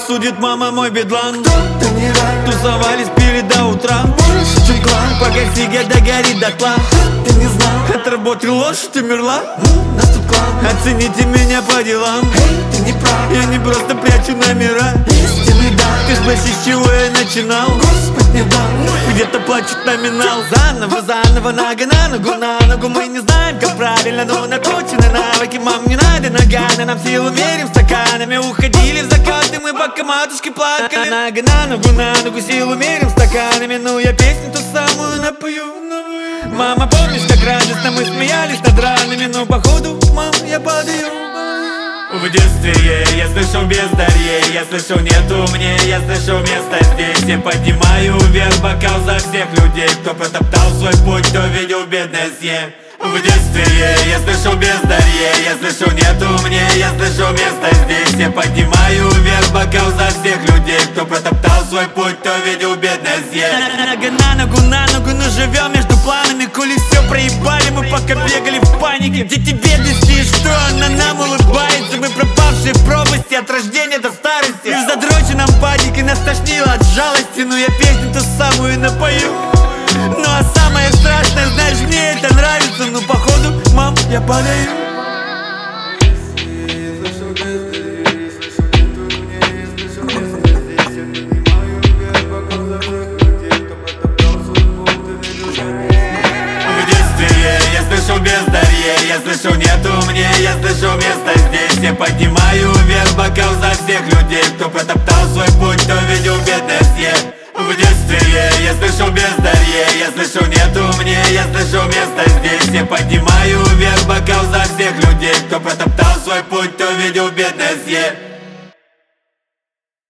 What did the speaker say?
судит мама мой бедлан. Кто-то не рад, тусовались, пили до утра. больше чуть глаз, пока сигарет догорит дотла. ты не знал, Отработал лошадь, умерла. нас тут клан. Оцените меня по делам. Эй, ты не прав, Я не просто прячу номера. истинный дар. Ты спроси, с чего я начинал. Господь не дал, Где-то плачет номинал. Заново, заново, нога на ногу. Мы не знаем, как правильно, но наточены навыки. Мам, не надо ногами, нам силу мерим стаканами. Уходили в закат, и мы пока матушки плакали. Нога на ногу, силу мерим стаканами. Ну я песню ту самую напою. Мама, помнишь, как радостно мы смеялись над ранами? Но походу, мам, я падаю. В детстве я слышал бездарье, я слышал нету мне, я слышал места здесь. Я поднимаю вверх бокал за всех людей, кто протоптал свой путь, кто видел бедность. В детстве я слышал бездарье, я слышал нету мне, я слышал места здесь. Я поднимаю вверх бокал за всех людей, кто протоптал свой путь, кто видел бедность. Нога на ногу, но живем между планами. Коли все проебали, мы пока бегали в панике. Дети бедности, и что она нам улыбается? Мы пропавшие в пропасти от рождения до старости. И в задроченном падике нас тошнило от жалости. Но я песню ту самую напою. Ну а самое страшное, знаешь, мне это нравится. Ну походу, мам, я падаю. Бездарье, я слышал нету мне, я слышал места здесь. Я поднимаю вверх бокал за всех людей, кто протоптал свой путь, кто видел бедность. В детстве я слышал бездарье, я слышал нету мне, я слышал места здесь. Я поднимаю вверх бокал за всех людей, кто протоптал свой путь, кто видел бедность.